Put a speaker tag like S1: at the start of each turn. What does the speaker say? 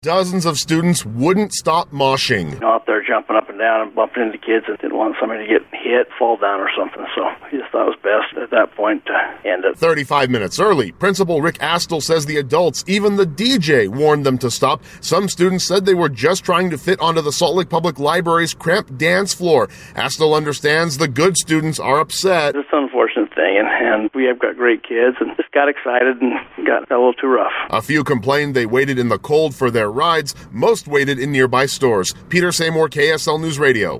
S1: Dozens of students wouldn't stop moshing.
S2: Out there jumping up and down and bumping into kids and didn't want somebody to get hit, fall down or something. So he just thought it was best at that point to end it.
S1: 35 minutes early, Principal Rick Astle says the adults, even the DJ, warned them to stop. Some students said they were just trying to fit onto the Salt Lake Public Library's cramped dance floor. Astle understands the good students are upset.
S2: It's an unfortunate thing, and we have got great kids and just got excited and got a little too rough.
S1: A few complained they waited in the cold for their rides. Most waited in nearby stores. Peter Seymour, KSL News Radio.